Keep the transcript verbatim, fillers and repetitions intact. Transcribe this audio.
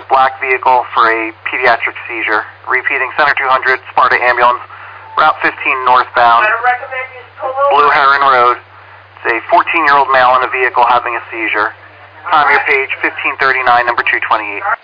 black vehicle for a pediatric seizure. Repeating, Center two hundred, Sparta Ambulance, Route fifteen northbound, Blue Heron Road. It's a fourteen-year-old male in a vehicle having a seizure. Time your page fifteen thirty-nine, number two twenty-eight.